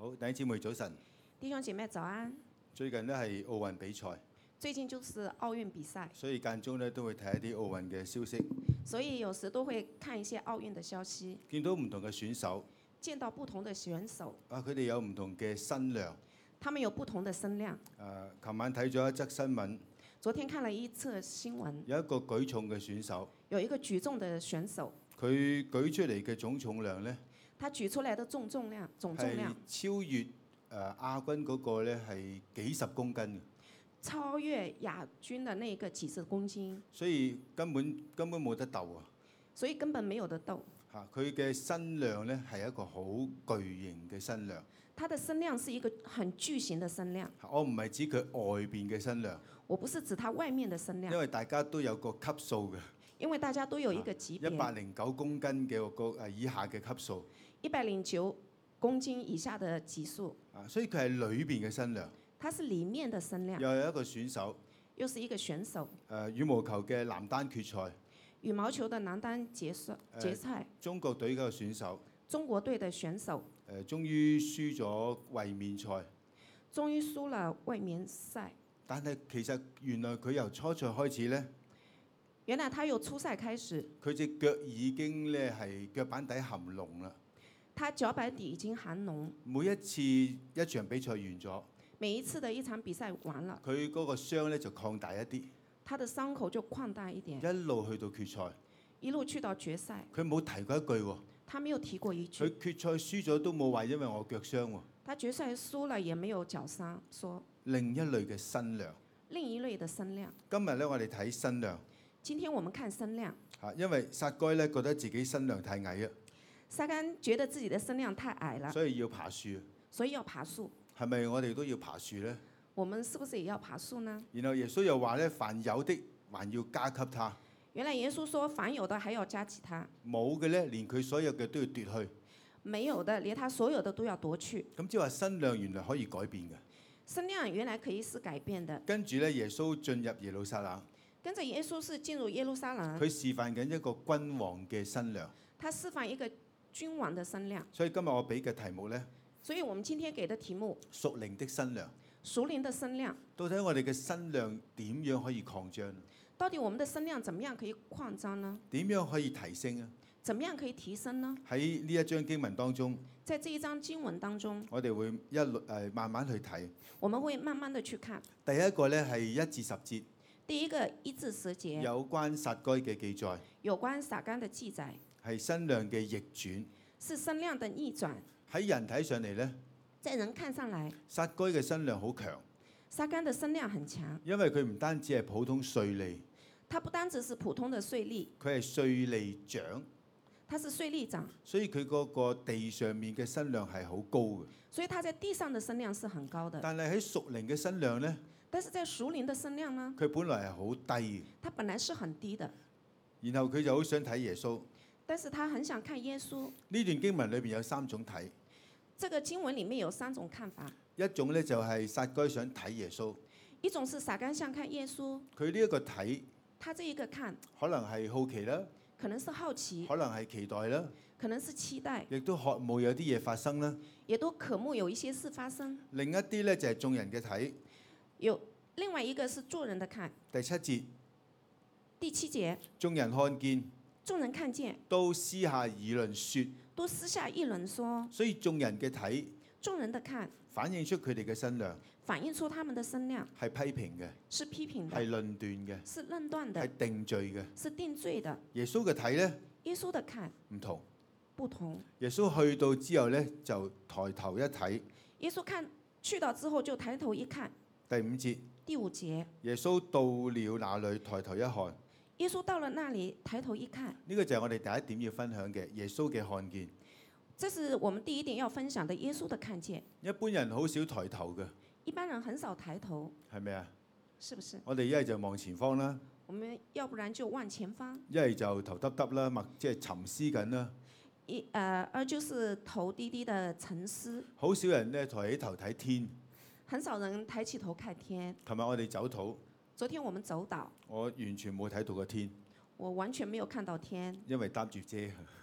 好，弟兄姊妹早晨。 弟兄姐妹早安。 最近呢係奧運比賽， 最近就是奧運比賽， 所以間中呢都會睇一啲奧運嘅消息， 所以有時都會看一些奧運的消息， 見到唔同嘅選手， 見到不同的選手， 佢哋有唔同嘅身量。 他們有不同的身量。 琴晚睇咗一則新聞， 昨天看了一則新聞， 有一個舉重嘅選手， 有一個舉重的選手， 佢舉出嚟嘅總重量呢， 他舉出來的總重量係超越亞軍嗰個呢係幾十公斤嘅， 超越亞軍的那個幾十公斤， 所以根本冇得鬥啊！ 所以根本沒有得鬥。 佢嘅身量呢係一個好巨型嘅身量。 他的身量是一個很巨型的身量。 我唔係指佢外邊嘅身量， 我不是指他外面的身量， 因為大家都有個級數嘅。 因為大家都有一個級別。 109公斤嘅個以下嘅級數。 109公斤以下的級數。 所以佢係裏邊嘅身量。 他是裡面的身量。 又有一個選手， 又是一個選手。 羽毛球嘅男單決賽。 羽毛球的男單決賽。 中國隊嗰個選手。 中國隊的選手。 終於輸咗衛冕賽。 終於輸了衛冕賽。 但係其實原來佢由初賽開始呢， 原來他由初賽開始， 佢隻腳已經咧係腳板底含膿啦。 他腳板底已經含膿。 每一次一場比賽完咗， 每一次的一場比賽完了， 佢嗰個傷咧就擴大一啲。 他的傷口就擴大一點。 一路去到決賽。 一路去到決賽。 佢冇提過一句喎。 他沒有提過一句。 佢決賽輸咗都冇話因為我腳傷喎。 他決賽輸了也沒有腳傷，說另一類嘅身量。 另一類的身量。 今日咧我哋睇身量。 今天我們看身量。 因為撒該咧覺得自己身量太矮啊。 撒該覺得自己的身量太矮了， 所以要爬樹。 所以要爬樹。 係咪我哋都要爬樹呢？ 我們是不是也要爬樹呢？ 然後耶穌又話咧，凡有的還要加給他。 原來耶穌說，凡有的還要加給他。 冇嘅咧，連佢所有嘅都要奪去。 沒有的，連他所有的都要奪去。 咁即係話身量原來可以改變嘅。 身量原來可以是改變的。 跟住咧，耶穌進入耶路撒冷。 跟着耶穌是進入耶路撒冷。 佢示範緊一個君王嘅身量。 他示範一個君王的身量。 所以今日我俾嘅題目咧， 所以我們今天給的題目， 屬靈的身量。 屬靈的身量。 到底我哋嘅身量點樣可以擴張？ 到底我們的身量怎麼樣可以擴張呢？ 點樣可以提升啊？ 怎麼樣可以提升呢？ 喺呢一章經文當中， 在這一章經文當中， 我哋會一路慢慢去睇。 我們會慢慢的去看。 第一個咧係1至10節。 第一個1至10節。 有關撒該嘅記載。 有關撒該的記載。 係身量嘅逆轉。 是身量的逆轉。 喺人睇上嚟咧， 在人看上來， 撒該嘅身量好強。 撒該的身量很強。 因為佢唔單止係普通稅吏。 他不單止是普通的稅吏， 佢係稅吏長。 他是稅吏長， 所以佢嗰個地上面嘅身量係好高嘅。 所以他在地上的身量是很高的。 但係喺屬靈嘅身量呢？ 但是在屬靈的身量呢？ 佢本來係好低嘅。 他本來是很低的。 然後佢就好想睇耶穌。 但是他很想看耶穌。 呢段經文裏邊有3種睇。 這個經文裡面有3種看法。 一種呢，就係撒該想睇耶穌。 一種是撒該想看耶穌。 佢呢一個睇。 他這一個看， 可能係好奇啦， 可能是好奇， 可能係期待啦， 可能是期待， 亦都渴慕有啲嘢發生啦， 也都渴慕有一些事發生。 另一啲咧就係眾人嘅睇， 有另外一個是眾人的看。 第7節， 第7節， 眾人看見， 眾人看見， 都私下議論說， 都私下議論說， 所以眾人嘅睇， 眾人的看， 反映出佢哋嘅身量， 反映出他們的身量， 係批評嘅， 是批評的， 係論斷嘅， 是論斷的， 係定罪嘅， 是定罪的。 耶穌嘅睇呢， 耶穌的看唔同， 不同。 耶穌去到之後呢，就抬頭一睇， 耶穌去到之後就抬頭一看。 第5節， 第5節， 耶穌到了那裏，抬頭一看， 耶穌到了那裡，抬頭一看。 呢個就係我哋第一點要分享嘅，耶穌嘅看見。 這是我們第一點要分享的，耶穌的看見。 一般人好少抬頭嘅。 一般人很少抬頭。 係咪啊？ 是不是？ 我哋一係就望前方啦。 我們要不然就望前方。 一係就頭耷耷啦，即係沉思緊啦。 而就是頭低低的沉思。 好少人咧抬起頭睇天。 很少人抬起頭看天。 琴日我哋走禱。 昨天我們走島。 我完全冇睇到個天。 我完全沒有看到天。 因為擔住遮。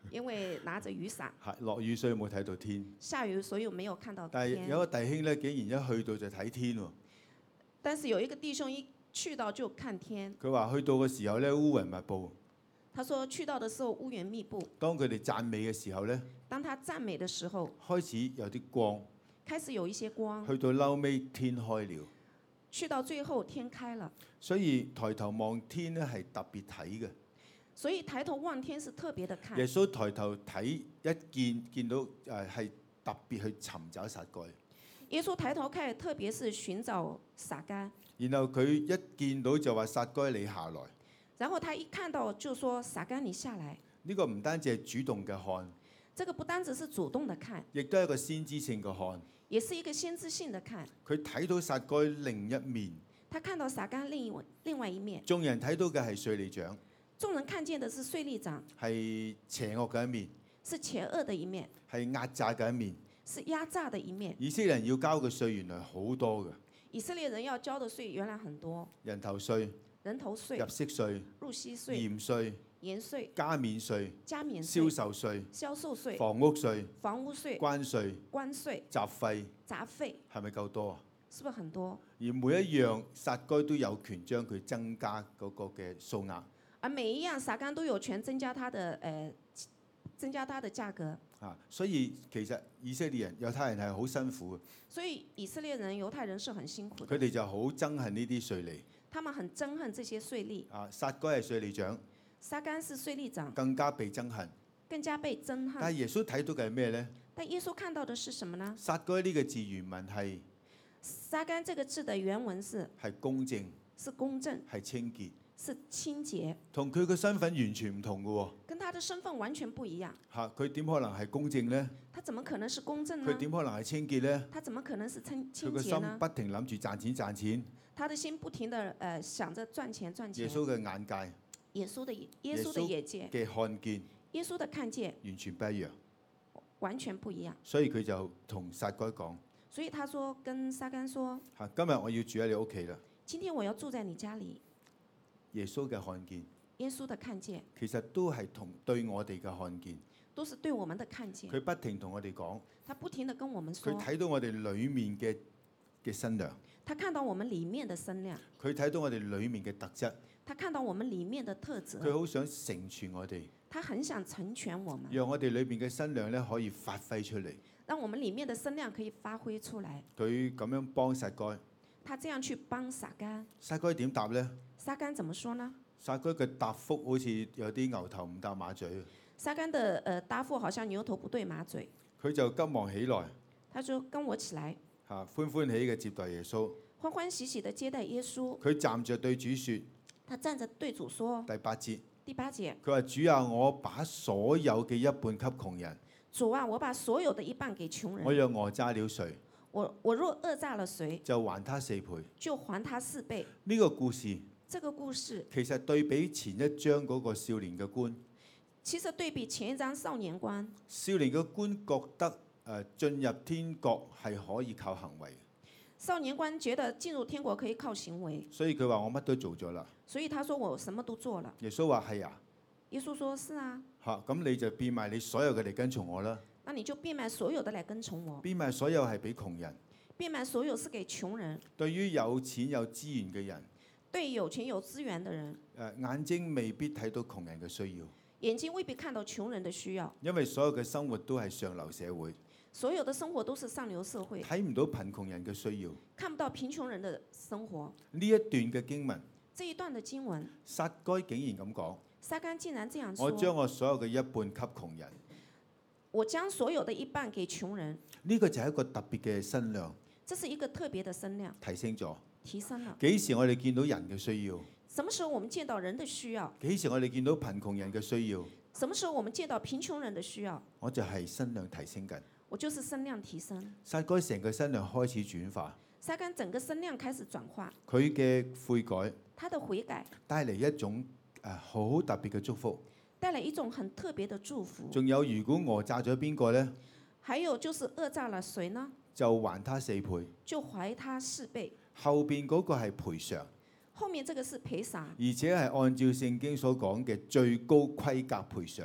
因為拿着雨傘， 係落雨所以冇睇到天。 下雨所以沒有看到但係天。 有個弟兄咧，竟然一去到就睇天喎。 但是有一個弟兄一去到就看天， 佢話去到嘅時候咧，烏雲密布。 他說去到的時候烏雲密布， 當佢哋讚美嘅時候咧， 當他讚美的時候， 開始有啲光， 開始有一些光， 去到嬲尾天開了。 去到最後天開了， 所以抬頭望天咧係特別睇嘅。 所以抬頭望天是特別的看。 耶穌抬頭睇一見到係特別去尋找撒該。 耶穌抬頭看，特別是尋找撒該。 然後佢一見到就話撒該你下來。 然後他一看到就說撒該你下來。 呢個唔單止係主動嘅看， 這個不單只是主動的看， 亦都係一個先知性嘅看。 也是一個先知性的看。 佢睇到撒該另一面。 他看到撒該另外一面。 眾人睇到嘅係稅吏長。 眾人看見的是稅吏長， 係邪惡嘅一面， 是邪惡的一面， 係壓榨嘅一面。 是壓榨的一面。 以色列人要交嘅稅原來好多嘅。 以色列人要交的稅原來很多， 人頭稅、 人頭稅、 入息稅、 入息稅、 鹽稅、 鹽稅、 加冕稅、 加冕銷稅、 售稅、 銷售稅、 房屋稅、 房屋稅、 關稅、 關稅、 雜費， 雜費， 係咪夠多啊？ 是不是很多？ 而每一樣撒該都有權將佢增加嗰個嘅數額。 而每一樣撒該都有權增加它的價格。 啊，所以其實以色列人、猶太人係好辛苦嘅。 所以以色列人、猶太人是很辛苦的。 佢哋就好憎恨呢啲稅吏。 他們很憎恨這些稅吏。 啊，撒該係稅吏長， 撒該是稅吏長， 更加被憎恨。 更加被憎恨。 但係耶穌睇到嘅係咩呢？ 但耶穌看到的是什麼呢？ 撒該呢個字原文係撒該這個字的原文是公正， 是公正， 係清潔， 是清潔， 同佢嘅身份完全唔同嘅喎。 跟他的身份完全不一樣。 嚇，佢點可能係公正呢？ 他怎麼可能是公正佢呢？ 點可能係清潔呢？ 他怎麼可能是清佢個心潔呢？ 不停諗住賺錢。 他的心不停地想着賺錢。 耶穌嘅眼界， 耶穌的眼界嘅看見， 耶穌的看見完全不一樣。 完全不一樣。 所以佢就同撒該講： 所以他說跟撒該說， 嚇，今日我要住喺你屋企啦。 今天我要住在你家裡。 耶穌嘅看見， 耶穌的看見其實都係同對我哋嘅看見。 都是對我們的看見。 佢不停同我哋講， 他不停地跟我們說， 佢睇到我哋裡面嘅身量， 他看到我們裡面的身量， 佢睇到我哋裡面嘅特質， 他看到我們裡面的特質， 佢好想成全我哋， 他很想成全我們， 讓我哋裏邊嘅身量咧可以發揮出嚟。 讓我們裡面的身量可以發揮出來。 佢咁樣幫撒該， 他這樣去幫撒該， 撒該點答呢？ 撒該怎麼說呢？ 撒該嘅答覆好似有啲牛頭唔搭馬嘴。 撒該的答覆好像牛頭不對馬嘴。 佢就急忙起來， 他說：跟我起來， 嚇歡歡喜嘅接待耶穌。 歡歡喜喜的接待耶穌。 佢站着對主説： 他站着對主說， 第八節， 第8節， 佢話主啊，我把所有嘅一半給窮人。 主啊，我把所有的一半給窮人。 我若訛詐了誰， 我若訛詐了誰， 就還他4倍。 就還他4倍。 呢個故事這個故事其實對比前一章嗰個少年嘅官， 其實對比前一章少年官， 少年嘅官覺得進入天國係可以靠行為， 少年官覺得進入天國可以靠行為， 所以佢話我乜都做咗啦。 所以他說我什麼都做了。 耶穌話係啊， 耶穌說是啊， 嚇咁你就變賣你所有嘅嚟跟從我啦。 那你就變賣所有的來跟從我。 變賣所有係俾窮人。 變賣所有是給窮人。 對於有錢有資源嘅人， 對有錢有資源的人， 眼睛未必睇到窮人嘅需要， 眼睛未必看到窮人的需要， 因為所有嘅生活都係上流社會， 所有的生活都是上流社會， 睇唔到貧窮人嘅需要。 看不到貧窮人的生活。 呢一段嘅經文， 這一段的經文， 撒該竟然咁講： 撒該竟然這樣說， 我將我所有嘅一半給窮人。 我將所有的一半給窮人。 呢個就係一個特別嘅身量， 這是一個特別的身量， 提升咗。 提升了。 幾時我哋見到人嘅需要？ 什麼時候我們見到人的需要？ 幾時我哋見到貧窮人嘅需要？ 什麼時候我們見到貧窮人的需要？ 我就係身量提升緊。 我就是身量提升。 撒該成個身量開始轉化， 撒該整個身量開始轉化。 佢嘅悔改， 他的悔改帶嚟一種好特別嘅祝福。 帶來一種很特別的祝福。 仲有，如果訛詐咗邊個呢？ 還有就是訛詐了誰呢？ 就還他4倍。 就還他4倍。 後邊嗰個係賠償， 後面這個是賠償， 而且係按照聖經所講嘅最高規格賠償。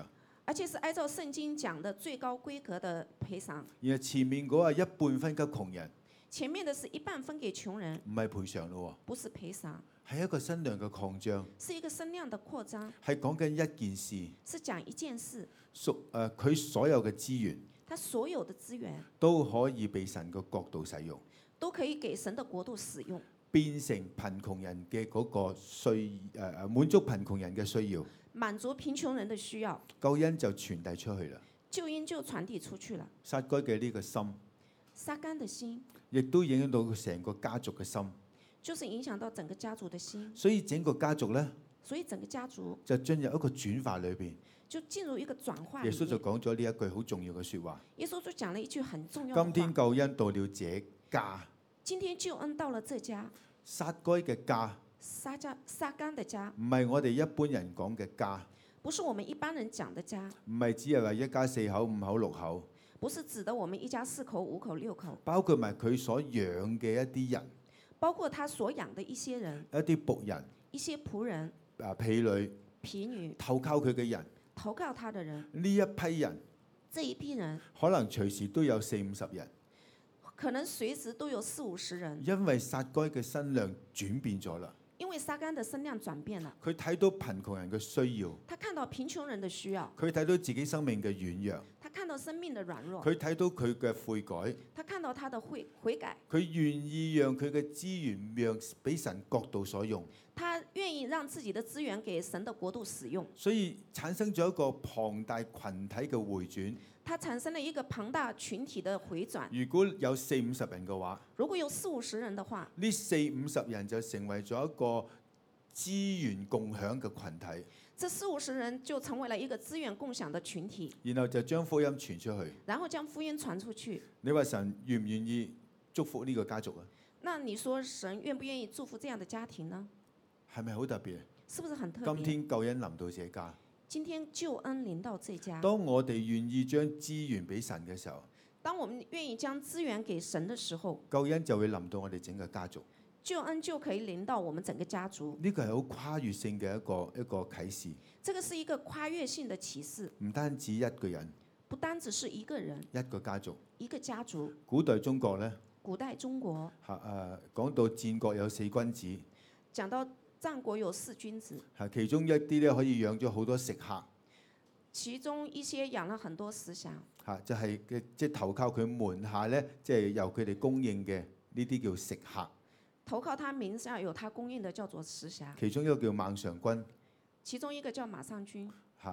而且是按照聖經講的最高規格的賠償。 然後前面嗰一半分給窮人， 前面的是一半分給窮人， 唔係賠償咯不是賠償， 喎，係一個身量嘅擴張， 是一個聲量的擴張， 係講緊一件事， 是講一件事， 佢所有嘅資源他所有的資源都可以被神嘅國度使用， 都可以給神的國度使用， 變成貧窮人嘅嗰個滿足貧窮人嘅需要， 滿足貧窮人的需要， 救恩就傳遞出去啦。 救恩就傳遞出去了。 撒該嘅呢個心， 撒該的心， 亦都影響到佢成個家族嘅心， 就是影響到整個家族的心， 所以整個家族呢， 所以整個家族就進入一個轉化裏邊。 就進入一個轉化裡面。 耶穌就講咗呢一句好重要嘅説話。 耶穌就講了一句很重要的話。 今天救恩到了這家， 今天救恩到了這家， 撒該嘅家， 撒該的家， 唔係我哋一般人講嘅家， 不是我們一般人講的家， 唔係只係話一家四口、五口、六口， 不是指的我們一家四口、五口、六口， 包括埋佢所養嘅一啲人， 包括他所養的一些人， 一啲僕人、 一些僕人、 婢女、 婢女， 投靠佢嘅人， 投靠他的人， 呢一批人這一批人可能隨時都有40-50人， 可能隨時都有40-50人， 因為撒該嘅身量轉變咗啦。 因為撒該的身量轉變了， 佢睇到貧窮人嘅需要， 他看到貧窮人的需要， 佢睇到自己生命嘅軟弱， 他看到生命的軟弱， 佢睇到佢嘅悔改， 他看到他的悔改， 佢願意讓佢嘅資源讓俾神國度所用， 他願意讓自己的資源給神的國度使用， 所以產生咗一個龐大群體嘅回轉。 他產生了一個龐大群體的回轉。 如果有40-50人嘅話， 如果有40-50人的話， 呢40-50人就成為咗一個資源共享嘅群體， 這40-50人就成為了一個資源共享的群體， 然後就將福音傳出去。 然後將福音傳出去。 你話神願唔願意祝福呢個家族啊？ 那你說神願不願意祝福這樣的家庭呢？ 係咪好特別？ 是不是很特別？ 今天救恩臨到這家， 今天救恩臨到這家。 當我哋願意將資源俾神嘅時候， 當我們願意將資源給神的時候， 救恩就會臨到我哋整個家族。 救恩就可以臨到我們整個家族。 呢個係好跨越性嘅一個啟示。 這個是一個跨越性的啟示， 唔單止一個人， 不單只是一個人， 一個家族。 一個家族。 古代中國呢， 古代中國講到戰國有4君子， 講到戰國有4君子， 其中一啲咧可以養咗好多食客， 其中一些養了很多食客， 就係即係投靠佢門下咧，即係由佢哋供應嘅呢啲叫食客。 投靠他名下有他供應的叫做食客。 其中一個叫孟嘗君， 其中一個叫馬上君，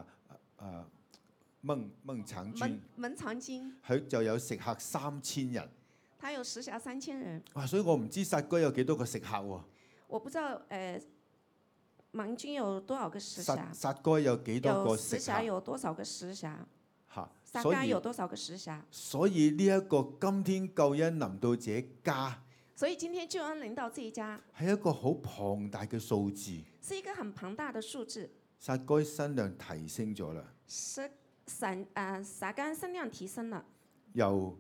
孟嘗君， 孟嘗君， 佢就有食客3000人。 他有食客3000人。 哇！所以我唔知撒該有幾多個食客喎。 我不知道孟君有多少個食客。 撒該有幾多個食客？ 有多少個食客？撒所以該有多少個食客？ 所以呢一個今天救恩臨到這家， 所以今天救恩臨到這一家， 係一個好龐大嘅數字。 是一個很龐大的數字。 撒該身量提升咗啦， 撒該身量提升了， 由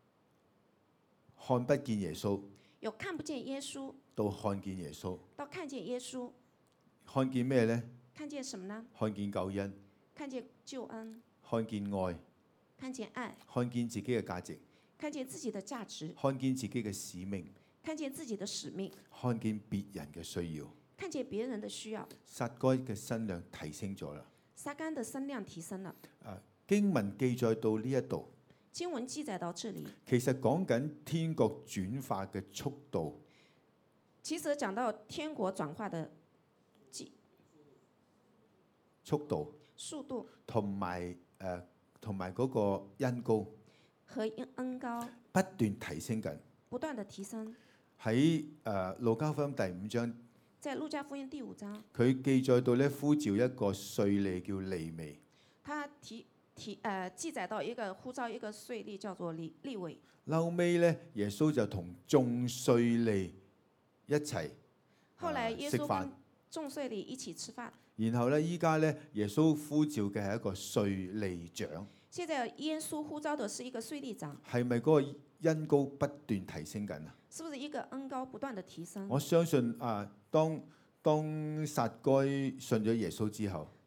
看不見耶穌， 有看不見耶穌， 到看見耶穌， 到看見耶穌。 看見咩呢？ 看見什麼呢？ 看見救恩， 看見救恩， 看見愛， 看見愛， 看見自己嘅價值， 看見自己的價值， 看見自己嘅使命， 看見自己的使命， 看見別人嘅需要。 看見別人的需要。 撒該嘅身量提升咗啦。 撒該的身量提升了。 經文記載到呢一度， 經文記載到這裡， 其實講緊天國轉化嘅速度。 其實講到天國轉化的速度同埋嗰個恩膏和恩膏不斷提升緊。 不斷的提升。 喺路加福音第5章， 在路加福音第5章， 佢記載到咧呼召一個稅吏叫利未。 他記載到一個呼召一個稅吏叫做利未。 後尾咧，耶穌就同眾稅吏一齊後來耶穌食飯跟眾稅吏一起吃飯。 然後咧，依家咧，耶穌呼召嘅係一個稅吏長。 現在耶穌呼召的是一個稅吏長。 係咪嗰個恩膏不斷提升緊啊？ 是不是一個恩膏不斷的提升？ 我相信當撒該信咗耶穌之後，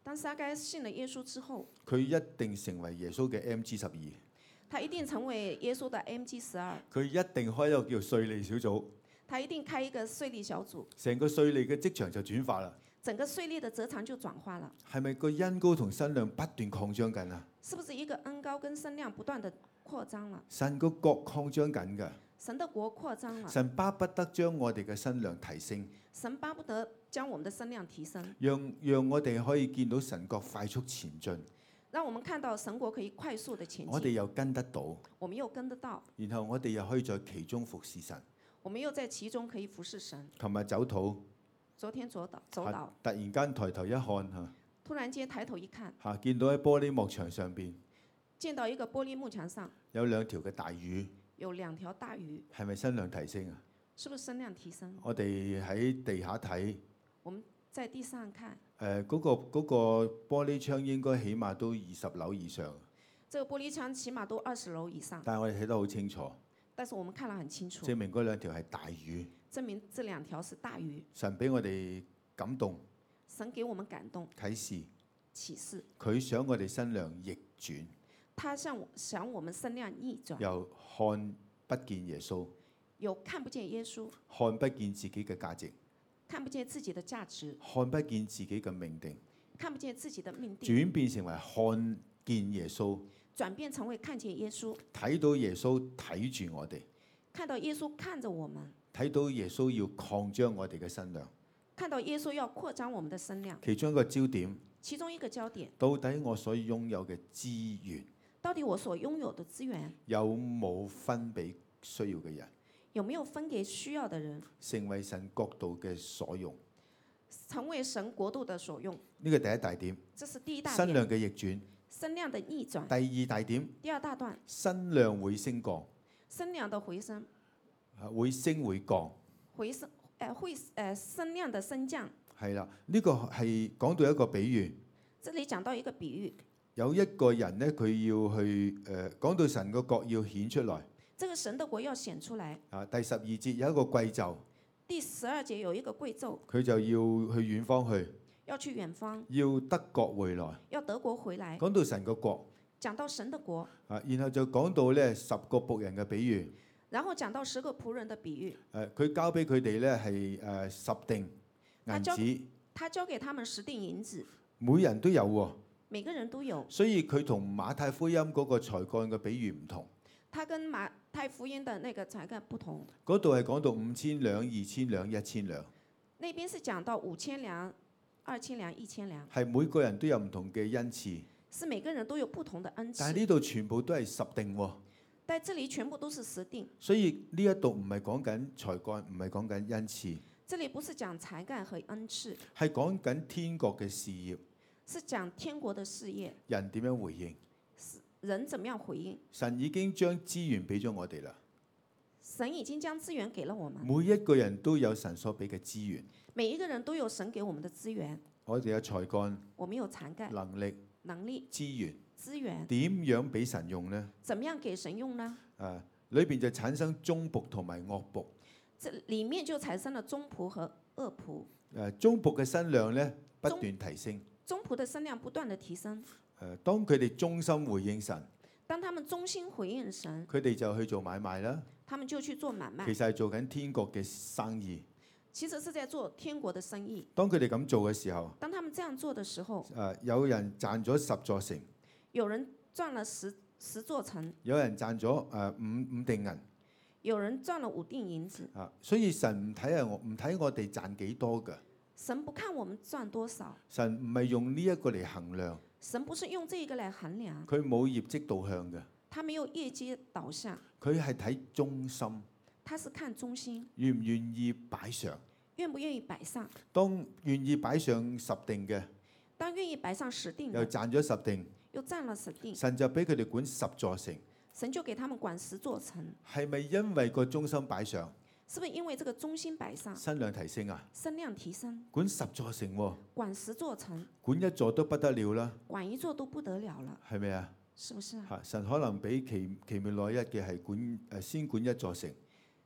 當撒該信了耶穌之後， 佢一定成為耶穌嘅 MG12， 他一定成為耶穌的 MG12， 佢一定開一個叫稅吏小組， 他一定開一個稅吏小組， 成個稅吏嘅職場就轉化啦。 整個稅吏的職場就轉化了。 係咪個恩膏同身量不斷擴張緊啊？ 是不是一個恩膏跟身量不斷的擴張了？ 神個國擴張緊㗎， 神的國擴張了， 神巴不得將我哋嘅身量提升， 神巴不得將我們的身量提升， 讓我哋可以見到神國快速前進， 讓我們看到神國可以快速的前進， 我哋又跟得到， 我們又跟得到， 然後我哋又可以在其中服侍神。 我們又在其中可以服侍神。 琴日走禱， 昨天走導， 突然間抬頭一看嚇， 突然間抬頭一看， 見到喺玻璃幕牆上邊見到一個玻璃幕牆上有兩條嘅大魚， 有2條大魚， 係咪身量提升啊？ 是不是身量提升？ 我哋喺地下睇， 我們在地上看， 嗰個玻璃窗應該起碼都20樓以上， 這個玻璃窗起碼都20樓以上， 但係我哋睇得好清楚， 但是我們看得很清楚， 證明嗰兩條係大魚。 證明這2條是大魚。 神俾我哋感動神給我們感動啟示， 啟示， 佢想我哋身量逆轉， 他想我們身量逆轉， 由看不見耶穌， 有看不見耶穌， 看不見自己嘅價值， 看不見自己的價值， 看不見自己嘅命定， 看不見自己的命定， 轉變成為看見耶穌， 轉變成為看見耶穌， 睇到耶穌睇住我哋， 看到耶穌看着我們， 睇到耶穌要擴張我哋嘅身量。 看到耶穌要擴張我們的身量， 其中一個焦點， 其中一個焦點， 到底我所擁有嘅資源到底我所擁有的資源有冇分俾需要嘅人， 有沒有分給需要的人， 成為神國度嘅所用？ 成為神國度的所用？ 呢個第一大點， 這是第一大身點， 量嘅逆轉。 身量的逆轉。 第二大點， 第二大段， 身量會升降， 身量的回升， 會升會降， 回升身量的升降。 係啦。呢個係講到一個比喻， 這裡講到一個比喻， 有一個人呢，佢要去講到神個國要顯出來。 這個神的國要顯出來。 第12節有一個貴胄， 第12節有一個貴胄， 佢就要去遠方去， 要去遠方， 要得國回來。 要德國回來。 講到神個國， 講到神的國， 然後就講到呢10個僕人嘅比喻。 然後講到10個僕人的比喻。 佢交俾佢哋呢係10錠銀子， 他交給他們10錠銀子， 每人都有喎。 每個人都有。 所以佢同馬太福音嗰個才幹嘅比喻唔同。 他跟馬太福音的那個才幹不同。 嗰度係講到5000兩、2000兩、1000兩。 那邊是講到5000兩、2000兩、1000兩。 係每個人都有唔同嘅恩賜。 是每個人都有不同的恩賜。 但係呢度全部都係10錠喎。 但這裡全部都是10錠。 所以呢一度唔係講緊才幹，唔係講緊恩賜。 這裡不是講才幹和恩賜， 係講緊天國嘅事業。 是講天國的事業。 人點樣回應？ 人怎麼樣回應？ 神已經將資源俾咗我哋啦。 神已經將資源給了我們。 每一個人都有神所俾嘅資源。 每一個人都有神給我們的資源。 我哋有才幹。 我們有才幹。能力。 資源。 資源。 點樣俾神用呢？ 怎麼樣給神用呢？ 裏邊就產生忠僕同埋惡僕。 這裡面就產生了忠僕和惡僕。 忠僕嘅身量咧不斷提升。 忠僕的身量不斷的提升。 當佢哋忠心回應神， 當他們忠心回應神， 佢哋就去做買賣啦。 他們就去做買賣。 其實係做緊天國嘅生意。 其實是在做天國的生意。 當佢哋咁做嘅時候， 當他們這樣做的時候， 有人賺咗10座城， 有人賺了十座城， 有人賺咗5錠銀， 有人賺了5錠銀子。 所以神唔睇我哋賺幾多㗎。 神不看我們賺多少。 神唔係用呢一個嚟衡量。 神不是用這個來衡量。 佢冇業績導向嘅。 他沒有業績導向。 佢係睇忠心。 他是看忠心。 願唔願意擺上？ 願不願意擺上？ 當願意擺上10錠嘅， 當願意擺上10錠， 又賺咗10錠， 又賺了10錠， 神就俾佢哋管10座城。 神就給他們管10座城。 係咪因為個忠心擺上？ 是不是因為這個忠心擺上？ 身量提升啊！ 身量提升。 管10座城喎。 管10座城。 管1座都不得了啦。 管1座都不得了了。 係咪啊？ 是不是啊？ 神可能俾奇妙內一嘅係先管1座城。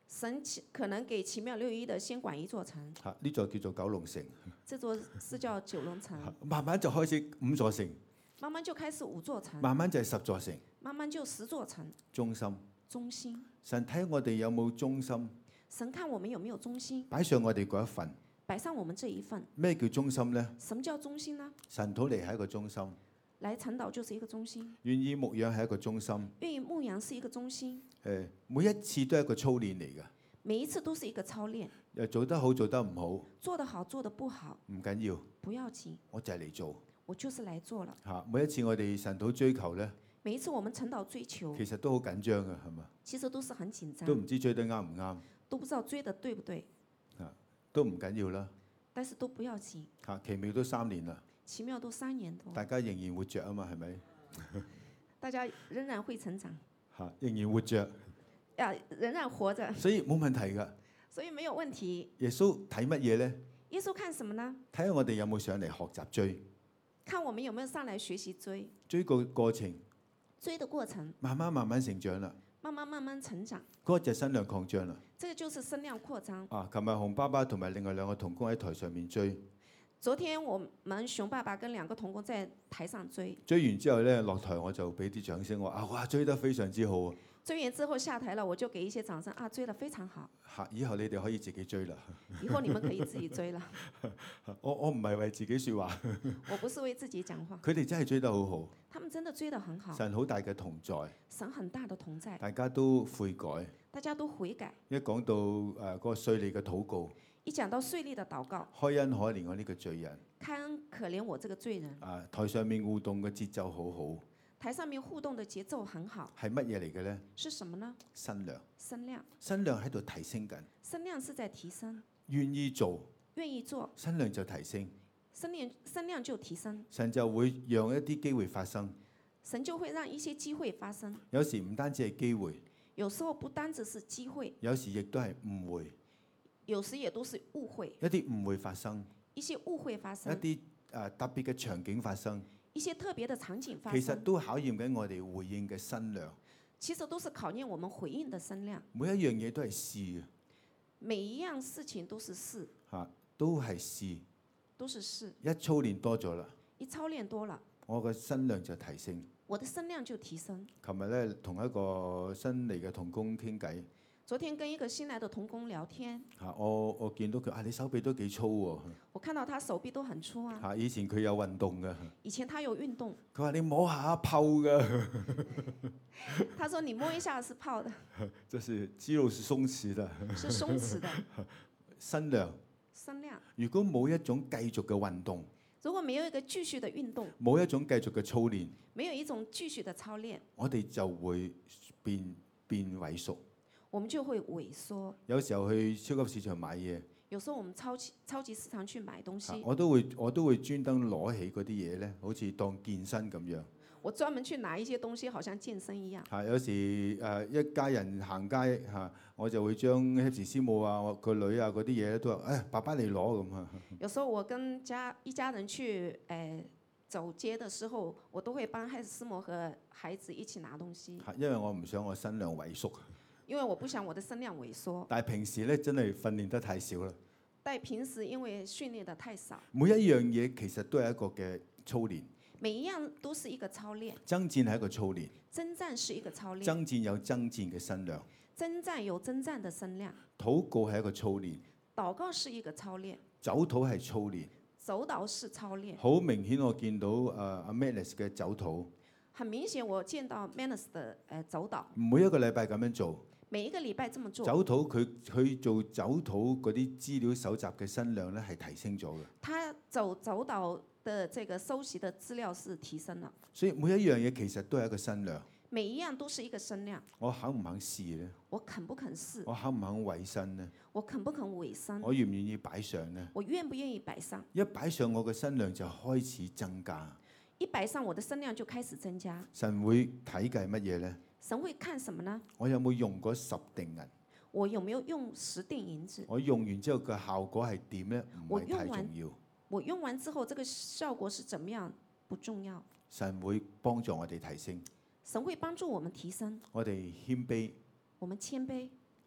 神可能給奇妙611的先管一座城， 呢座叫做九龍城， 這座是叫九龍城， 慢慢就開始5座城， 慢慢就開始5座城， 慢慢就係10座城， 慢慢就10座城， 忠心。 忠心。 神睇我哋有冇忠心， 神看我們有沒有忠心， 擺上我哋嗰一份。 擺上我們這一份。 咩叫忠心呢？ 什麼叫忠心呢？ 神土嚟係一個忠心， 來陳導就是一個忠心， 願意牧養係一個忠心。 願意牧養是一個忠心， 每一次都係一個操練嚟嘅。 每一次都是一個操練。 又做得好做得唔好， 做得好做得不好唔緊要， 不要緊， 我就係嚟做。 我就是來做了。 每一次我哋神土追求呢， 每一次我們陳導追求， 其實都好緊張嘅，係嘛？ 其實都是很緊張， 都唔知追得啱唔啱， 都不知道追得對不對， 都唔緊要啦。 但是都不要緊。 奇妙都3年啦， 奇妙都3年多， 大家仍然活着啊嘛，係咪？ 大家仍然會成長， 仍然活着， 仍然活着， 所以冇問題㗎。 所以沒有問題。 耶穌睇乜嘢呢？ 耶穌看什麼呢？ 睇下我哋有冇上嚟學習追， 看我們有沒有上來學習追， 追個過程， 追的過程， 慢慢成長啦。 慢慢成長， 嗰個就係身量擴張啦。 這個就是聲量擴張。 琴日洪爸爸同埋另外2個同工喺台上面追， 昨天我們熊爸爸跟2個同工在台上追， 追完之後呢，落台我就俾啲掌聲，我話哇追得非常之好啊！ 追完之後下台了，我就給一些掌聲追得非常好。 以後你哋可以自己追啦。 以後你們可以自己追了。 我唔係為自己説話， 我不是為自己講話。 佢哋真係追得好好， 他們真的追得很好。 神好大嘅同在， 神很大的同在， 大家都悔改。 大家都悔改。 一講到嗰個稅吏嘅禱告， 一講到稅吏的禱告， 開恩可憐我呢個罪人。 開恩可憐我這個罪人。 台上面互動嘅節奏好好。 台上面互動的節奏很好。 係乜嘢嚟嘅呢？ 是什麼呢？ 身量。 身量。 身量喺度提升緊。 身量是在提升。 願意做。 願意做。 身量就提升。 身量就提升。 神就會讓一啲機會發生。 神就會讓一些機會發生。 有時唔單止係機會。 有時候不單只是機會。 有時亦都係誤會。 有時也都是誤會。 一啲誤會發生。 一些誤會發生。 一啲特別嘅場景發生。 一些特別的場景發生， 其實都考驗緊我哋回應嘅身量。 其實都是考驗我們回應的身量。 每一樣嘢都係試嘅。 每一樣事情都是試。 都係試。 都是試。 一操練多咗啦。 一操練多了。 我嘅身量就提升。 我的身量就提升。 琴日咧同一個新嚟嘅同工傾偈。 昨天跟一個新來的同工聊天。 我見到佢你手臂都幾粗喎。 我看到他手臂都很粗啊。 以前佢有運動嘅。 以前他有運動。 佢話你摸下泡㗎。 他說你摸一下是泡的。 就是肌肉是鬆弛的。 是鬆弛的。 身量。 身量。 如果冇一種繼續嘅運動。 如果沒有一個繼續的運動。 冇一種繼續嘅操練。 沒有一種繼續的操練。 我哋就會變萎縮。 我們就會萎縮。 有時候去超級市場買嘢。 有時候我們超級市場去買東西。 我都會專登攞起嗰啲嘢咧，好似當健身咁樣。 我專門去拿一些東西，好像健身一樣。 有時一家人行街我就會將 Happy 師母啊、我個女啊嗰啲嘢都話爸爸你攞咁啊。有時候我跟一家人去走街的時候，我都會幫 Happy 師母和孩子一起拿東西。 因為我唔想我身量萎縮。 因為我不想我的身量萎縮。 但係平時咧真係訓練得太少啦。 但係平時因為訓練得太少。 每一樣嘢其實都係一個嘅操練。 每一樣都是一個操練。 爭戰係一個操練。 征戰是一個操練。 爭戰有爭戰嘅身量。 征戰有征戰的身量。 禱告係一個操練。 禱告是一個操練。 走禱係操練。 走禱是操練。 好明顯我見到阿 Manus 嘅走禱。 很明顯我見到 Manus 的走禱。 每一個禮拜咁樣做。 每一個禮拜這麼做。 走禱佢做走禱嗰啲資料搜集嘅身量咧係提升咗嘅。 他走禱的這個收集的資料是提升了。 所以每一樣嘢其實都係一個身量。 每一樣都是一個身量。 我肯唔肯試咧？ 我肯不肯試？ 我肯唔肯委身呢？ 我肯不肯委身？ 我願唔願意擺上呢？ 我願不願意擺上？ 一擺上我嘅身量就開始增加。 一擺上我的身量就開始增加。 神會睇嘅係乜嘢呢？ 神會看什麼呢？ 我有冇用嗰10錠銀？ 我有沒有用10錠銀子？ 我用完之後嘅效果係點呢？唔係太重要。 我用完之後，這個效果是怎麼樣？不重要。 神會幫助我哋提升。 神會幫助我們提升。 我哋謙卑。 我們謙卑。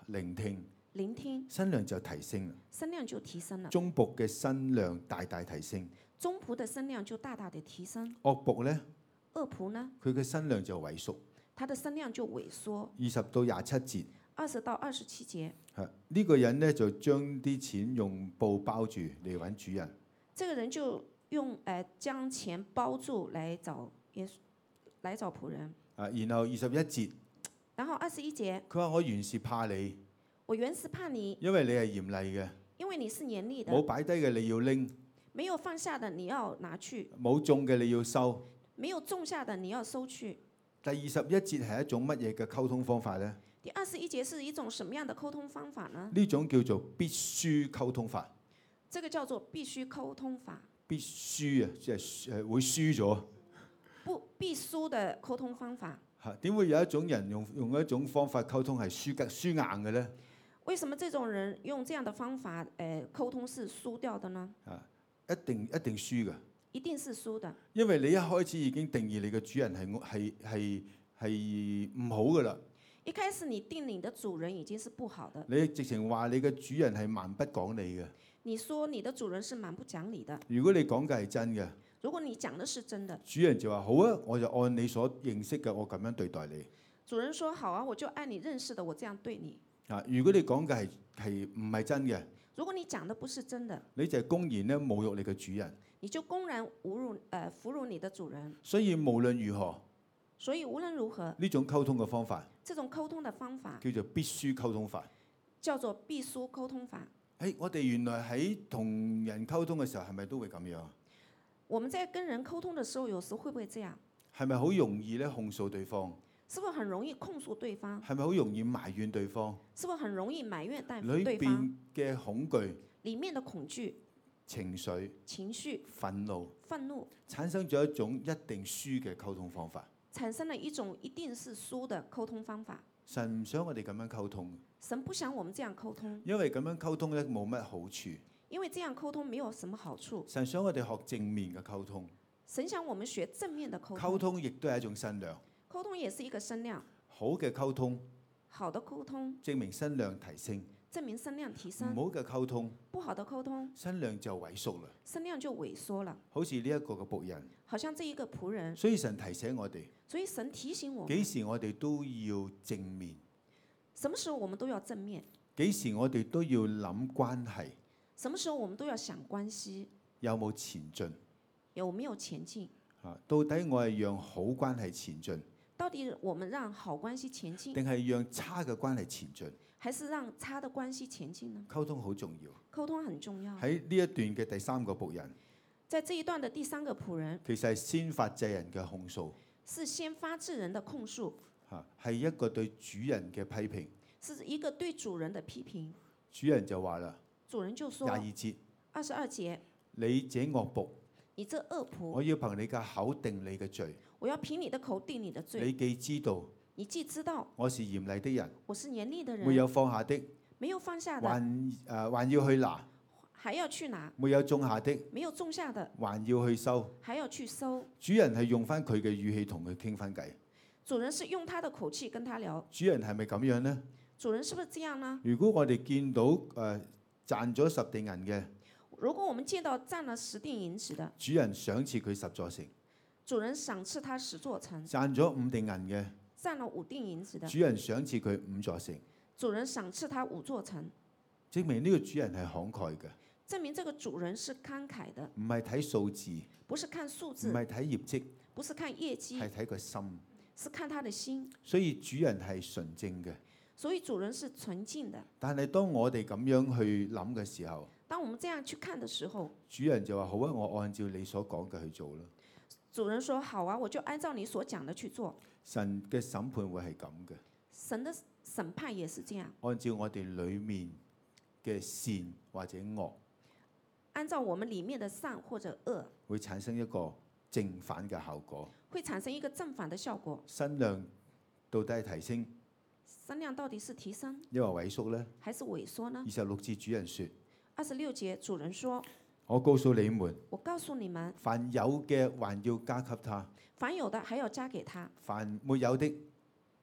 聆聽， 聆聽， 身量就提升啦。 身量就提升了， 忠僕嘅身量大大提升， 忠僕的身量就大大的提升。 惡僕咧， 惡僕呢， 佢嘅身量就萎縮。 他的身量就萎縮。 20到27節， 20到27節， 呢個人咧就將啲錢用布包住嚟揾主人。 這個人就用將錢包住來找耶穌，來找僕人。 然後21節， 然後21節， 佢話：我原是怕你， 我原是怕你， 因為你係嚴厲嘅， 因為你是嚴厲冇的， 擺低嘅你要拎， 沒有放下的你要拿去， 冇種嘅你要收。 沒有種下的你要收去。 第21節係一種乜嘢嘅溝通方法呢？ 第21節是一種什麼樣的溝通方法呢？ 呢種叫做必須溝通法。 這個叫做必須溝通法。 必須啊，即係會輸咗。 必須的溝通方法。 點會有一種人用一種方法溝通係輸硬嘅呢？ 為什麼這種人用這樣的方法溝通是輸掉的呢？ 一定輸嘅。 一定是輸的， 因為你一開始已經定義你嘅主人係唔好嘅啦。 一開始你定你的主人已經是不好的。 你直情話你嘅主人係蠻不講理嘅。 你說你的主人是蠻不講理的。 如果你講嘅係真嘅， 如果你講的是真的， 主人就話好啊，我就按你所認識嘅，我咁樣對待你。 主人說好啊，我就按你認識的，我這樣對你。 如果你講嘅係唔係真嘅， 如果你講的不是真的， 你就係公然咧侮辱你嘅主人。 你就公然侮辱你的主人。 所以無論如何， 所以無論如何， 呢種溝通嘅方法， 這種溝通的方法叫做必須溝通法。 叫做必須溝通法。 我哋原來喺同人溝通嘅時候，係咪都會咁樣？ 我們在跟人溝通的時候，有時會不會這樣？ 係咪好容易咧控訴對方？ 是不是很容易控訴對方？ 係咪好容易埋怨對方？ 是不是很容易埋怨對裏方？ 邊嘅恐懼、 裡面的恐懼、 情緒、憤怒，產生咗一種一定輸嘅溝通方法。 產生了一種一定是輸的溝通方法。 神唔想我哋咁樣溝通。 神不想我們這樣溝通。 因為咁樣溝通咧冇乜好處。 因為這樣溝通沒有什麼好處。 神想我哋學正面嘅溝通。 神想我們學正面的溝通。 溝通亦都係一種身量。 溝通也是一個身量。 好嘅溝通。 好的溝通。 證明身量提升。 證明身量提升。 唔好嘅溝通。 不好的溝通。 身量就萎縮啦。 身量就萎縮了。 好似呢一個嘅僕人。 好像這一個僕人。 所以神提醒我哋。 所以神提醒我們。 幾時我哋都要正面。 什麼時候我們都要正面？ 幾時我哋都要諗關係？ 什麼時候我們都要想關係？ 有冇前進？ 有沒有前進？ 到底我係讓好關係前進？ 到底我們讓好關係前進？ 定係讓差嘅關係前進？ 還是讓差的關係前進呢？ 溝通好重要。 溝通很重要。 喺呢一段嘅第三個僕人。 在這一段的第三個僕人。 其實係先發制人嘅控訴。 是先發制人的控訴。 係一個對主人嘅批評。 是一個對主人的批評。 主人就話啦。 主人就說。 22節。 22節。 你這惡僕。 你這惡僕。 我要憑你嘅口定你嘅罪。 我要憑你的口定你的罪。 你既知道。 你既知道。 我是嚴厲的人。 我是嚴厲的人。 沒有放下的。 沒有放下的。 還要去拿。 還要去拿。 沒有種下的。 沒有種下的。 還要去收。 還要去收。 主人係用翻佢嘅語氣同佢傾翻偈。 主人是用他的口氣跟他聊。 主人係咪咁樣呢？ 主人是不是這樣呢？ 如果我哋見到賺咗10錠銀嘅， 如果我們見到賺了10錠銀子的， 主人賞賜佢10座城。 主人賞賜他10座城。 賺咗5錠銀嘅， 賺了5錠銀子的， 主人賞賜佢5座城。 主人賞賜他5座城， 證明呢個主人係慷慨嘅。 證明這個主人是慷慨的， 唔係睇數字， 不是看數字， 唔係睇業績， 不是看業績， 係睇個心， 是看他的心。 所以主人係純正嘅。 所以主人是純淨的。 但係當我哋咁樣去諗嘅時候， 當我們這樣去看的時候， 主人就話：好啊，我按照你所講嘅去做啦。 主人說：好啊，我就按照你所講的去做。 神嘅審判會係咁嘅。 神的審判也是這樣。 按照我哋裡面嘅善或者惡， 按照我們裡面的善或者惡， 會產生一個正反嘅效果。 會產生一個正反的效果。 身量到底係提升？ 身量到底是提升， 抑或萎縮呢？ 還是萎縮呢 26節主人說 ：26節主人說， 我告訴你們， 我告訴你們， 凡有嘅還要加給他， 凡有的還要加給他， 凡沒有的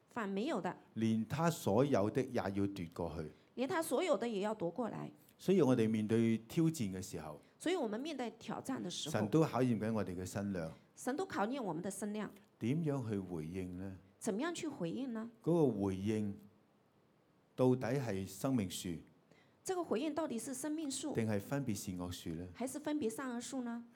反沒有的， 連他所有的也要奪過去。 連他所有的也要奪過來。 所以我哋面對挑戰嘅時候， 所以我們面對挑戰的時候， 神都考驗緊我哋嘅身量， 神都考驗我們的身量， 點樣去回應呢？ 怎麼樣去回應呢？ 嗰個回應到底係生命樹， 這個回應到底是生命樹， 定係分別善惡樹呢？ 還是分別善惡樹呢？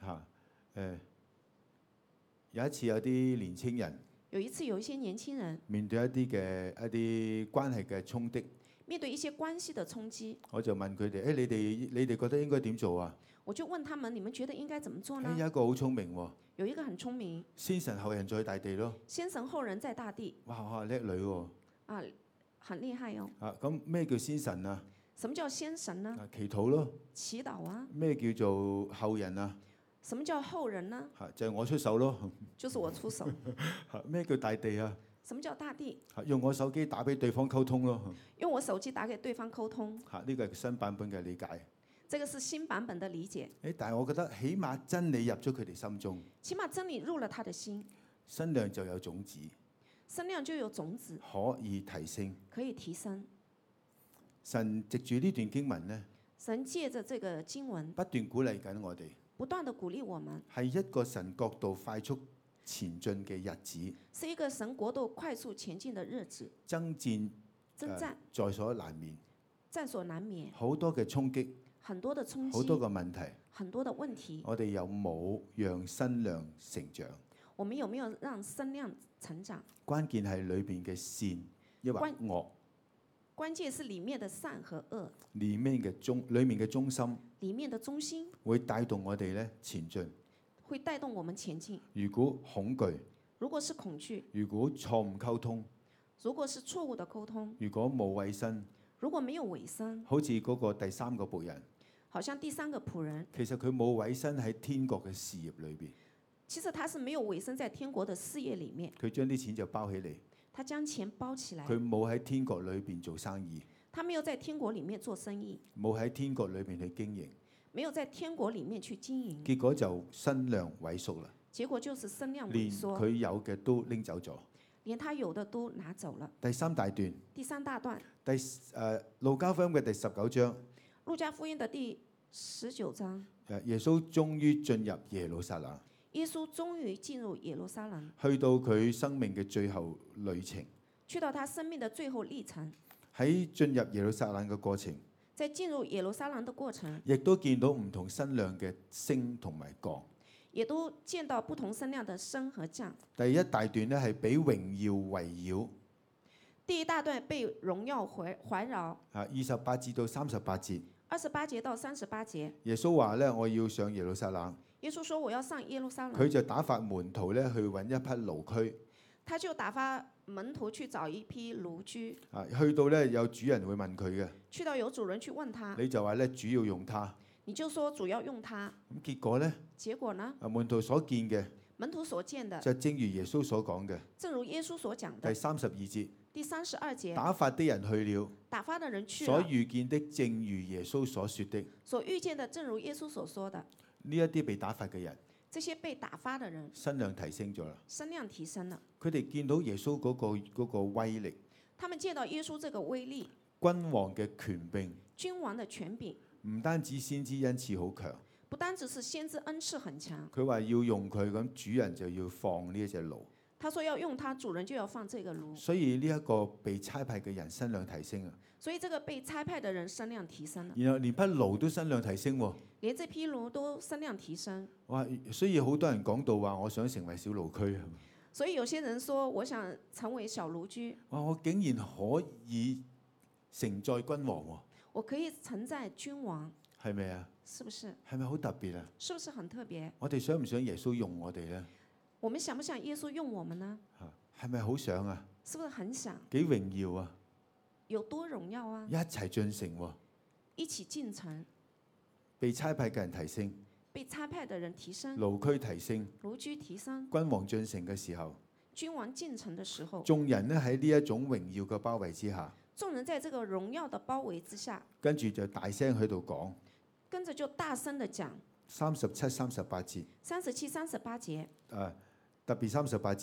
有一次有啲年青人有一次有一些年輕人面對一啲關係嘅衝擊， 面對一些關係的衝擊， 我就問佢哋：你哋覺得應該點做啊？ 我就問他們：你們覺得應該怎麼做呢？ 有一個好聰明喎， 有一個很聰明， 先神後人在大地咯。 先神後人在大地。 哇叻女喎！ 啊，很厲害哦。 咁咩叫先神啊？ 什麼叫先神呢？ 祈禱咯。 祈禱啊。 咩叫做後人啊？ 什麼叫後人呢？ 就係我出手咯。 就是我出手。 咩叫大地啊？ 什麼叫大地？ 用我手機打俾對方溝通咯。 用我手機打給對方溝通。 呢個係新版本嘅理解。 這個是新版本的理解。 但係我覺得起碼真理入咗佢哋心中。 起碼真理入了他的心。 身量就有種子。 身量就有種子。 可以提升。 可以提升。 神藉住呢段經文呢， 神借着這個經文不斷鼓勵緊我哋。 不斷地鼓勵我們。 係一個神國度快速前進嘅日子。 是一個神國度快速前進的日子。 爭戰在所難免。 在所難免。 好多嘅衝擊。 很多的衝擊。 好多個問題。 很多的問題。 我哋有冇讓身量成長？ 我們有沒有讓身量成長？ 關鍵係裏邊嘅善，抑或惡。 關鍵是裡面的善和惡。 裡面嘅中心。 裡面的中心會帶動我哋咧前進。 會帶動我們前進。 如果恐懼。 如果是恐懼。 如果錯誤溝通。 如果是錯誤的溝通。 如果冇委身。 如果沒有委身。 好似嗰個第三個僕人。 好像第三個僕人。 其實佢冇委身喺天國嘅事業裏邊。 其實他是沒有委身在天國的事業裡面。 佢將啲錢就包起嚟。 他將錢包起來。 佢冇喺天國裏邊做生意。 他沒有在天國裡面做生意。 冇喺天國裏邊去經營。 沒有在天國裡面去經營。 結果就身量萎縮啦。 結果就是身量萎連縮。 佢有嘅都拎走咗。 連他有的都拿走了。 第三大段。 第三大段。 路加福音嘅第19章。 路加福音的第19章。 耶穌終於進入耶路撒冷。 耶穌終於進入耶路撒冷。 去到佢生命嘅最後旅程。 去到他生命的最後歷程。 喺進入耶路撒冷嘅過程。 在進入耶路撒冷的過程。 亦都見到唔同身量嘅升同埋降。 也都見到不同身量的升和降。 第一大段呢係俾榮耀圍繞。 第一大段被榮耀環繞。 28至到38節。 28節到38節。 耶穌話咧：我要上耶路撒冷。 耶穌說：我要上耶路撒冷。 佢就打發門徒咧去揾一匹驢駒。 他就打發門徒去找一匹驢駒。 去到咧有主人會問佢嘅。 去到有主人去問他。 你就話咧主要用它。 你就說主要用它。 咁結果呢？ 結果呢？ 門徒所見嘅。 門徒所見的。 就正如耶穌所講嘅。 正如耶穌所講的。 第32節。 第32節。 打發的人去了。 打發的人去了。 所遇見的正如耶穌所說的。 所遇見的正如耶穌所說的。 呢一啲被打發嘅人。 這些被打發的人。 身量提升咗啦。 身量提升了。 佢哋見到耶穌嗰個威力。 他們見到耶穌這個威力。 君王嘅權柄。 君王的權柄。 唔單止先知恩賜好強， 不單只是先知恩賜很強。 佢話要用佢，咁主人就要放呢一隻驢。 他說要用它，主人就要放這個驢。 所以呢一個被差派嘅人身量提升啊。 所以這個被差派的人身量提升了。 然後連匹驢都身量提升喎。 連這匹驢都身量提升。 哇！所以好多人講到話，我想成為小驢駒。 所以有些人說，我想成為小驢駒。 哇！我竟然可以承載君王喎。 我可以承載君王。 係咪啊？ 是不是？ 係咪好特別啊？ 是不是很特別？ 我哋想唔想耶穌用我哋呢？ 我們想不想耶穌用我們呢？ 係咪好想啊？ 是不是很想？ 幾榮耀啊！ 有多榮耀啊！ 一齊進城喎。 一起進城。 被差派嘅人提升。 被差派的人提升。 驢駒提升。 驢駒提升。 君王進城嘅時候。 君王進城的時候。 眾人呢喺呢一種榮耀嘅包圍之下。 眾人在這個榮耀的包圍之下。 跟住就大聲喺度講。 跟着就大聲地講。 37、38節。 37、38節。 特別38節。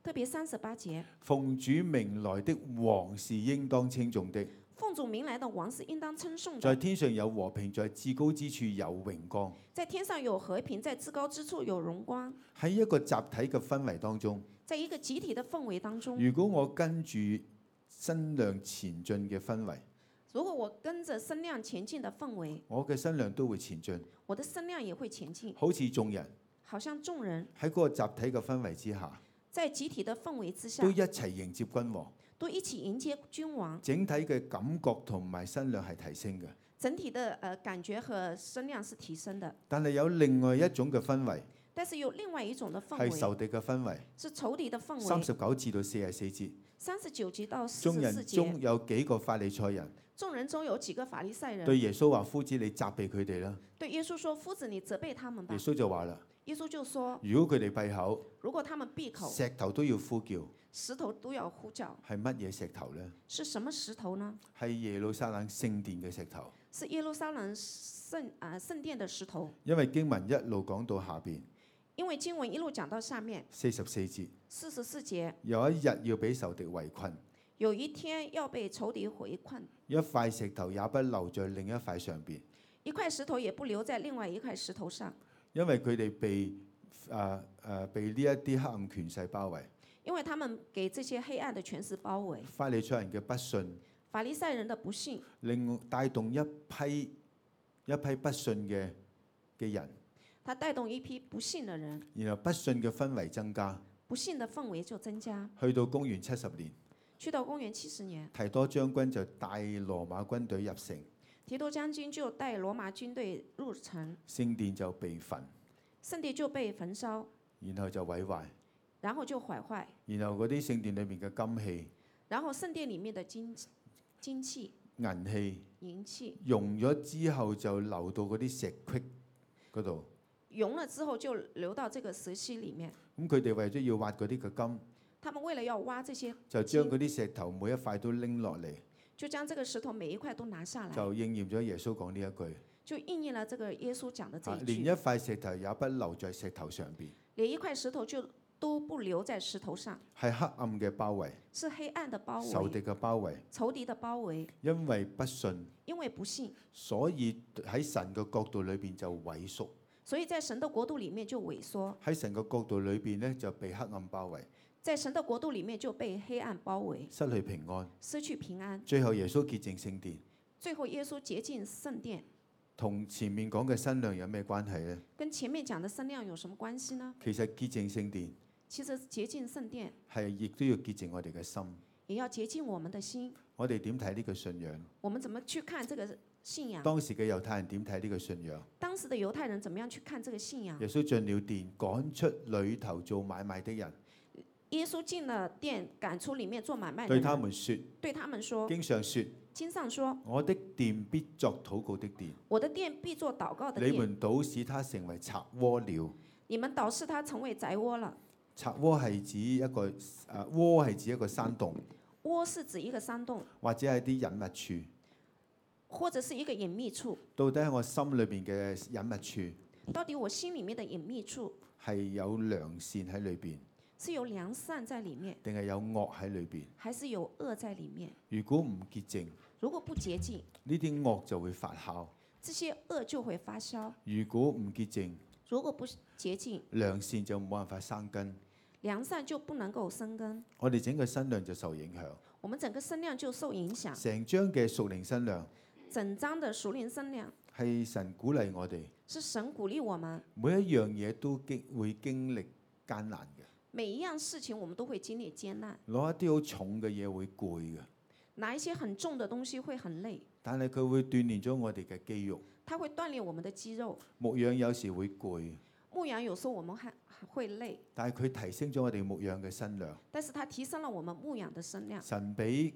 特別38節， 奉主名來的王是應當稱頌的， 奉主名來的王是應當稱頌的。 在天上有和平，在至高之處有榮光。 在天上有和平，在至高之處有榮光。 喺一個集體嘅氛圍當中， 在一個集體的氛圍當中， 如果我跟住新量前進嘅氛圍， 如果我跟着聲量前進的氛圍， 我嘅新量都會前進， 我的聲量也會前進， 好似眾人好像眾人喺嗰個集體嘅氛圍之下， 在集體的氛圍之下都一齊迎接君王。 都一起迎接君王， 整體嘅感覺同埋新量係提升嘅。 整體的感覺和聲量是提升的。 但係有另外一種嘅氛圍， 但是有另外一種的氛圍， 係仇敵嘅氛圍。 是仇敵的氛圍。 39至到44節， 39節到眾人 44節， 中有幾個法利賽人眾人中有幾個法利賽人對耶穌話：夫子，你責備佢哋啦。 對耶穌說：夫子，你責備他們吧耶。穌就話啦： 耶穌就說： 如果佢哋閉口， 如果他們閉口， 石頭都要呼叫。 石頭都要呼叫。 係乜嘢石頭呢？ 是什麼石頭呢？ 係耶路撒冷聖殿嘅石頭。 是耶路撒冷聖殿的石頭。 因為經文一路講到下邊因為經文一路講到下面 44節， 44節， 有一日要俾仇敵圍困， 有一天要被仇敵圍困， 一塊石頭也不留在另一塊上邊， 一塊石頭也不留在另外一塊石頭上， 因為佢哋被呢一啲黑暗權勢包圍。 因為他們給這些黑暗的權勢包圍。 法利賽人嘅不信， 法利賽人的不信， 令帶動一批不信嘅人， 他帶動一批不信的人， 然後不信嘅氛圍增加， 不信的氛圍就增加。 去到公元70年， 去到公元70年， 提多將軍就帶羅馬軍隊入城， 提多將軍就帶羅馬軍隊入城， 聖殿就被焚， 聖殿就被焚燒， 然後就毀壞， 然後就毀壞， 然後嗰啲聖殿裏面嘅金器、 然後聖殿裡面的金器、 銀器銀器溶咗之後就流到嗰啲石隙嗰度， 溶了之後就流到這個石溪裡面。 咁佢哋為咗要挖嗰啲嘅金， 他們為了要挖這些， 就將嗰啲石頭每一塊都拎落嚟， 就將這個石頭每一塊都拿下來， 就應驗咗耶穌講呢一句。 就應驗了這個耶穌講的這一連一句。 塊石頭也不留在石頭上邊， 連一塊石頭就都不留在石頭上， 係黑暗嘅包圍， 是黑暗的包仇敵圍， 嘅包圍。 仇敵的包圍。 因為不信， 因為不信， 所以喺神嘅角度裏邊就萎縮； 所以在神的國度裡面就萎縮， 喺神嘅角度裏邊咧就被黑暗包圍， 在神的國度裡面就被黑暗包圍， 失去平安。 失去平安。 最後耶穌潔淨聖殿， 最後耶穌潔淨聖殿， 同前面講嘅新娘有咩關係呢？ 跟前面講的聲量有什麼關係呢？ 其實潔淨聖殿其實潔淨聖殿係亦都要潔淨我哋嘅心。 也要潔淨我們的心。 我哋點睇呢個信仰？ 我們怎麼去看這個信仰？ 當時嘅猶太人點睇呢個信仰？ 當時的猶太人怎麼樣去看這個信仰？ 耶穌進了殿，趕出裏頭做買賣的人， 耶穌進了殿，趕出裡面做買賣的對人， 他們說： 對他們說， 經上說， 經上說， 我的殿必作禱告的殿。 我的殿必作禱告的殿。 你們倒使它成為賊窩了。 你們倒使它成為宅窩了。 賊窩係指一個窩係指一個山洞， 窩是指一個山洞， 或者係啲隱密處。 或者是一個隱秘處。 到底喺我心裏邊嘅隱密處， 到底我心裡面的隱秘處係有良善喺裏邊， 是有良善在裡面， 定係有惡喺裏邊？ 還是有惡在裡面？ 如果唔潔淨， 如果不潔淨， 呢啲惡就會發酵； 這些惡就會發酵。 如果唔潔淨， 如果不潔淨， 良善就冇辦法生根。 良善就不能夠生根， 我哋整個身量就受影響。 我們整個身量就受影響。 成章嘅屬靈身量整章的屬靈身量係神鼓勵我哋， 是神鼓勵我們， 每一樣嘢都會經歷艱難嘅。 每一樣事情我們都會經歷艱難， 攞一啲好重嘅嘢會攰嘅， 拿一些很重的東西會很累， 但係佢會鍛鍊咗我哋嘅肌肉。 它會鍛鍊我們的肌肉。 牧養有時會攰， 牧養有時候我們還會累， 但係佢提升咗我哋牧養嘅身量。 但是它提升了我們牧養的身量。 神俾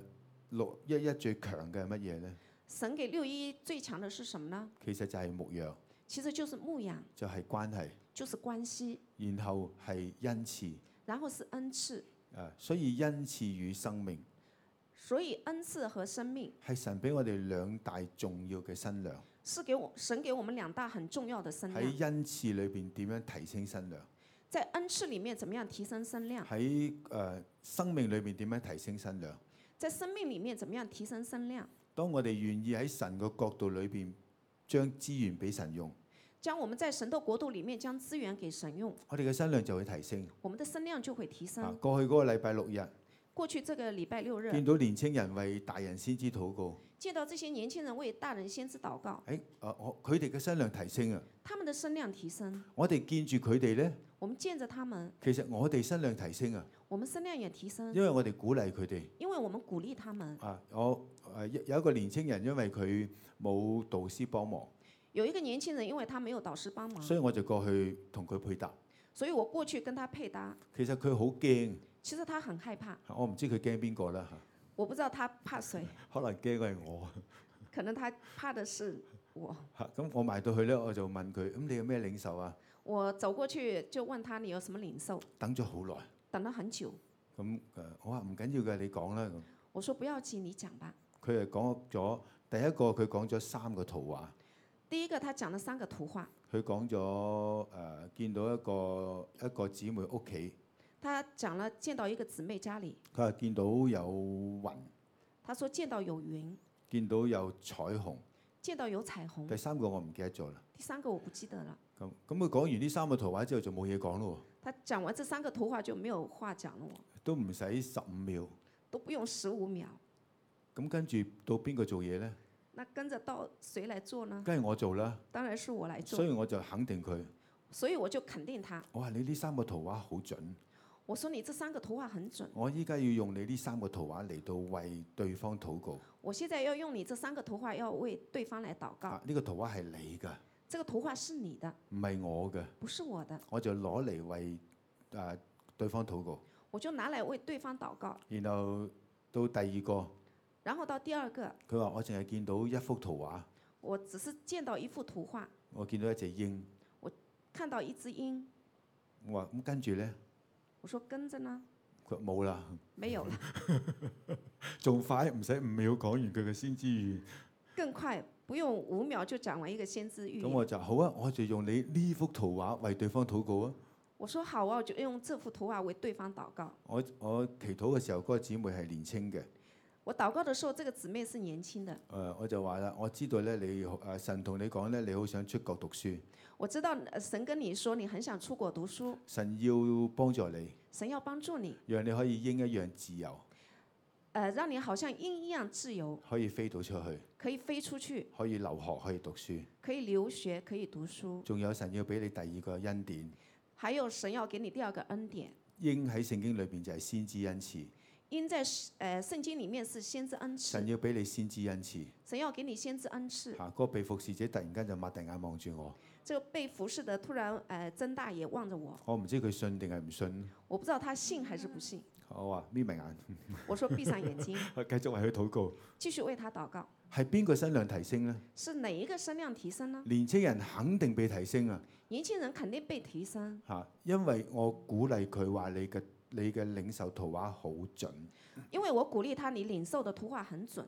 611最強嘅係乜嘢呢？ 神給611最強的是什麼呢？ 其實就係牧養， 其實就是牧養， 就係關係， 就是關係， 然後係恩賜。 然後是恩賜。 所以恩賜與生命所以恩賜和生命係神俾我哋兩大重要嘅身量。 是神給我們兩大很重要的身量。 喺恩賜裏邊點樣提升身量？ 在恩賜裡面怎麼樣提升身量？ 喺生命裏面點樣提升身量？ 在生命裡面怎麼樣提升身量？ 當我哋願意喺神個角度裏邊將資源俾神用， 將我們在神的國度裡面將資源給神用， 我哋嘅身量就會提升。 我們的身量就會提升。 過去嗰個禮拜六日， 過去這個禮拜六日， 見到年青人為大人先知禱告， 見到這些年輕人為大人先知禱告， 佢哋嘅身量提升啊！ 他們的身量提升， 我哋見住佢哋呢， 我們見着他們， 其實我哋身量提升啊， 我們身量也提升， 因為我哋鼓勵佢哋。 因為我們鼓勵他們。 有一個年青人，因為佢冇導師幫忙， 有一個年輕人，因為他沒有導師幫忙， 所以我就過去同佢配搭。 所以我過去跟他配搭。 其實佢好驚， 其實他很害怕， 我唔知佢驚邊個啦嚇， 我不知道他怕誰， 可能驚嘅係我可能他怕的是我。 嚇。咁我埋到去咧，我就問佢：咁你有咩領受啊？ 我走過去就問他你有什麼領受？ 等咗好耐， 等了很久。 咁我話唔緊要嘅，你講啦咁。 我說不要急，你講吧。 佢係講咗第一個，佢講咗3個圖畫。 第一個，他講了3個圖畫。 佢講咗見到一個姊妹屋企。 他講了見到一個姊妹家裡。 佢話見到有雲。 他說見到有雲。 見到有彩虹。 見到有彩虹。 第3個我唔記得咗啦。 第3個我不記得了。 咁佢講完呢3個圖畫之後就冇嘢講咯。 他講完這3個圖畫就沒有話講了。 都唔使15秒。 都不用15秒。 咁跟住到邊個做嘢呢？ 那跟着到誰來做呢？ 梗係我做啦。 當然是我來做。 所以我就肯定佢。 所以我就肯定他。 我話你呢3個圖畫好準。 我說你這3個圖畫很準。 我依家要用你呢3個圖畫嚟到為對方禱告。 我現在要用你這3個圖畫要為對方來禱告。 呢個圖畫係你㗎。 這個圖畫是你的。 唔係我嘅。 不是我的。 我就攞嚟為對方禱告。 我就拿來為對方禱告。 然後到第2個。 然後到第2個。 佢話我淨係見到一幅圖畫。 我只是見到一幅圖畫。 我見到一隻鷹。 我看到一隻鷹。 我話咁跟住呢？ 我說跟着呢？ 佢話冇啦。 沒有啦。 仲快，唔使5秒講完佢嘅先知語。 更快，不用5秒就講完一個先知語。 咁我就好啊，我就用你呢幅圖畫為對方禱告啊。 我說好啊，我就用這幅圖畫為對方禱告。 我祈禱嘅時候，嗰個姊妹係年青嘅。 我禱告的時候，這個姊妹是年輕的。 我就話啦，我知道咧，你神同你講咧，你好想出國讀書。 我知道神跟你說你很想出國讀書。 神要幫助你。 神要幫助你。 讓你可以鷹一樣自由。 讓你好像鷹一樣自由。 可以飛到出去。 可以飛出去。 可以留學，可以讀書。 可以留學，可以讀書。 仲有神要俾你第2個恩典。 還有神要給你第2個恩典。 鷹喺聖經裏邊就係先知恩賜。 鷹在聖經裡面是先知恩賜。 神要俾你先知恩賜。 神要給你先知恩賜。 嗰個被服侍者突然間就擘大眼望住我。 這個被服侍的突然睜大眼望着我。 我唔知佢信定係唔信。 我不知道他信還是不信。 我話眯埋眼。 我說閉上眼睛。 繼續為佢禱告。 繼續為他禱告。 係邊個身量提升呢？ 是哪一個身量提升呢？ 年青人肯定被提升啊！ 年輕人肯定被提升。 因為我鼓勵佢話你嘅領受圖畫好準。 因為我鼓勵他，你領受的圖畫很準。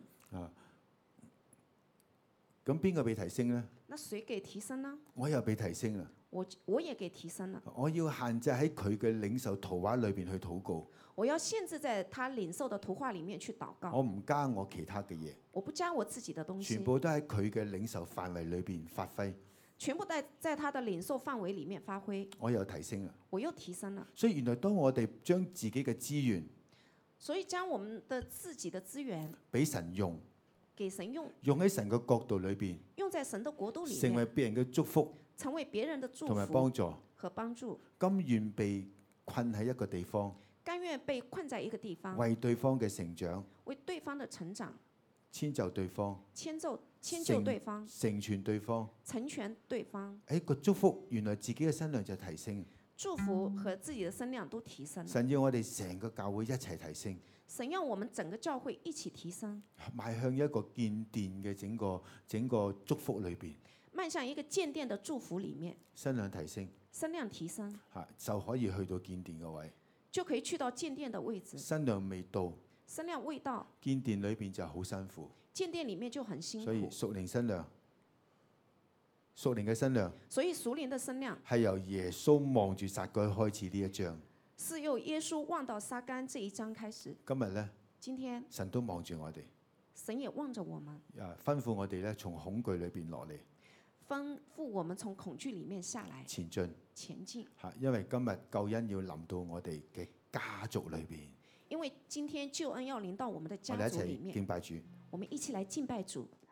咁邊個被提升呢？ 那誰給提升呢？ 我又被提升啦。 我也給提升了。 我要限制喺佢嘅領受圖畫裏邊去禱告。 我要限制在他領受的圖畫裡面去禱告。 我唔加我其他嘅嘢。 我不加我自己的東西。 全部都喺佢嘅領受範圍裏邊發揮。 全部在他的領受範圍裡面發揮。 我又提升啦。 我又提升了。 所以原來當我哋將自己嘅資源， 所以將我們的自己的資源俾神用， 給神用， 用喺神嘅角度裏邊， 用在神的國度裡面， 成為別人嘅祝福， 成為別人的祝福同埋幫助和幫助。 甘願被困喺一個地方， 甘願被困在一個地方， 為對方嘅成長， 為對方的成長， 遷就對方， 遷就對方， 成全對方， 成全對方。 個祝福原來自己嘅身量就提升， 祝福和自己的身量都提升。 神要我哋成個教會一齊提升， 神要我們整個教會一起提升， 邁向一個建殿嘅整個祝福裏邊， 邁向一個建殿的祝福裡面， 身量提升， 身量提升， 就可以去到建殿嘅位， 就可以去到建殿的位置。 身量未到， 身量未到， 建殿裏邊就好辛苦， 建殿裡面就很辛苦。 所以屬靈身量， 屬靈嘅新娘所以屬靈的身量係由耶穌望住撒該開始呢一章。 是由耶穌望到撒該這一章開始。 今日咧， 今天神都望住我哋， 神也望着我們， 吩咐我哋咧從恐懼裏邊落嚟吩咐我們從恐懼裡面下來前進前進。 嚇，因為今日救恩要臨到我哋嘅家族裏邊。 因為今天救恩要臨到我們的我哋一齊家族裡面， 敬拜主。 我們一起來敬拜主。